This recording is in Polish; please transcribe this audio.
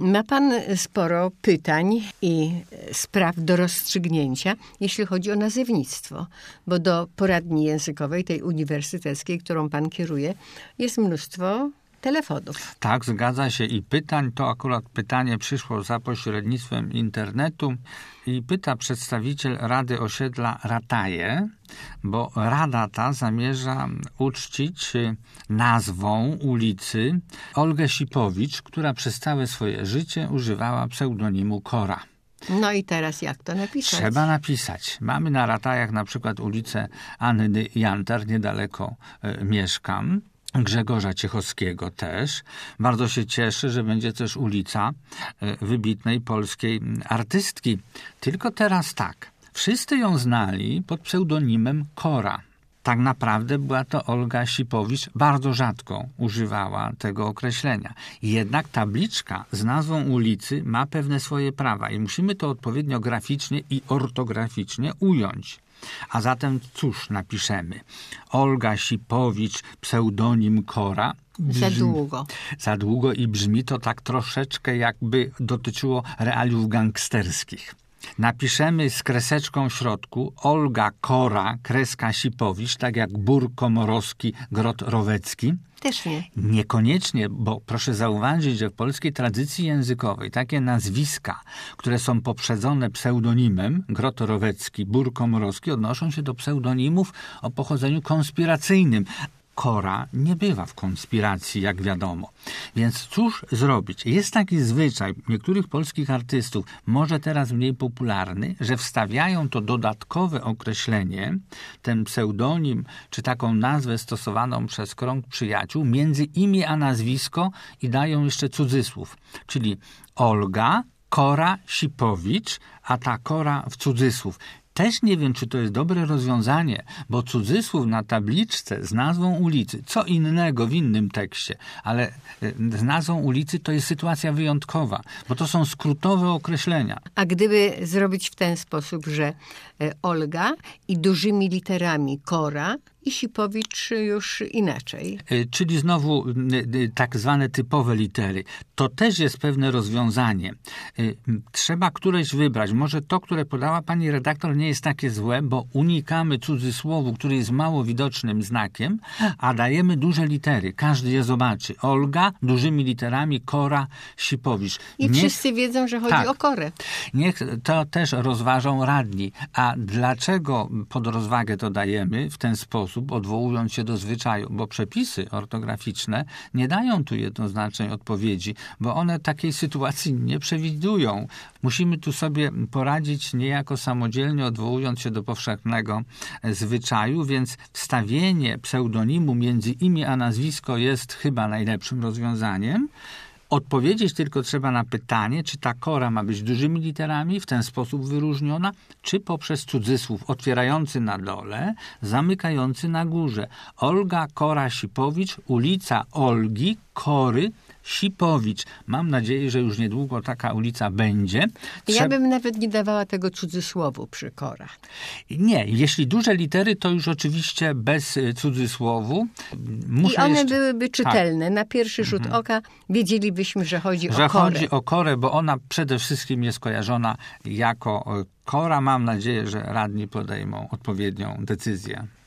Ma pan sporo pytań i spraw do rozstrzygnięcia, jeśli chodzi o nazewnictwo, bo do poradni językowej, tej uniwersyteckiej, którą pan kieruje, jest mnóstwo telefonów. Tak, zgadza się. I pytań, to akurat pytanie przyszło za pośrednictwem internetu i pyta przedstawiciel Rady Osiedla Rataje, bo Rada ta zamierza uczcić nazwą ulicy Olgę Sipowicz, która przez całe swoje życie używała pseudonimu Kora. No i teraz jak to napisać? Trzeba napisać. Mamy na Ratajach na przykład ulicę Anny Jantar, niedaleko mieszkam. Grzegorza Ciechowskiego też. Bardzo się cieszę, że będzie też ulica wybitnej polskiej artystki. Tylko teraz tak. Wszyscy ją znali pod pseudonimem Kora. Tak naprawdę była to Olga Sipowicz, bardzo rzadko używała tego określenia. Jednak tabliczka z nazwą ulicy ma pewne swoje prawa i musimy to odpowiednio graficznie i ortograficznie ująć. A zatem cóż napiszemy? Olga Sipowicz, pseudonim Kora. Za długo i brzmi to tak troszeczkę jakby dotyczyło realiów gangsterskich. Napiszemy z kreseczką w środku Olga Kora, kreska Sipowicz, tak jak Bór Komorowski, Grot Rowecki. Też nie. Niekoniecznie, bo proszę zauważyć, że w polskiej tradycji językowej takie nazwiska, które są poprzedzone pseudonimem, Grot Rowecki, Bór Komorowski, odnoszą się do pseudonimów o pochodzeniu konspiracyjnym. Kora nie bywa w konspiracji, jak wiadomo. Więc cóż zrobić? Jest taki zwyczaj niektórych polskich artystów, może teraz mniej popularny, że wstawiają to dodatkowe określenie, ten pseudonim, czy taką nazwę stosowaną przez krąg przyjaciół, między imię a nazwisko i dają jeszcze cudzysłów. Czyli Olga, Kora, Sipowicz, a ta Kora w cudzysłów. Też nie wiem, czy to jest dobre rozwiązanie, bo cudzysłów na tabliczce z nazwą ulicy, co innego w innym tekście, ale z nazwą ulicy to jest sytuacja wyjątkowa, bo to są skrótowe określenia. A gdyby zrobić w ten sposób, że Olga i dużymi literami Kora i Sipowicz już inaczej. Czyli znowu tak zwane typowe litery. To też jest pewne rozwiązanie. Trzeba któreś wybrać. Może to, które podała pani redaktor, nie jest takie złe, bo unikamy cudzysłowu, który jest mało widocznym znakiem, a dajemy duże litery. Każdy je zobaczy. Olga, dużymi literami, Kora, Sipowicz. I wszyscy wiedzą, że chodzi o Korę. Niech to też rozważą radni. A dlaczego pod rozwagę to dajemy w ten sposób, odwołując się do zwyczaju? Bo przepisy ortograficzne nie dają tu jednoznacznej odpowiedzi, bo one takiej sytuacji nie przewidują. Musimy tu sobie poradzić niejako samodzielnie, odwołując się do powszechnego zwyczaju, więc wstawienie pseudonimu między imię a nazwisko jest chyba najlepszym rozwiązaniem. Odpowiedzieć tylko trzeba na pytanie, czy ta Kora ma być dużymi literami, w ten sposób wyróżniona, czy poprzez cudzysłów otwierający na dole, zamykający na górze. Olga Kora Sipowicz, ulica Olgi Kory Sipowicz. Mam nadzieję, że już niedługo taka ulica będzie. Ja bym nawet nie dawała tego cudzysłowu przy Kora. Nie, jeśli duże litery, to już oczywiście bez cudzysłowu. I one byłyby czytelne. Tak. Na pierwszy rzut oka wiedzielibyśmy, że chodzi o Korę. Chodzi o Korę, bo ona przede wszystkim jest kojarzona jako Kora. Mam nadzieję, że radni podejmą odpowiednią decyzję.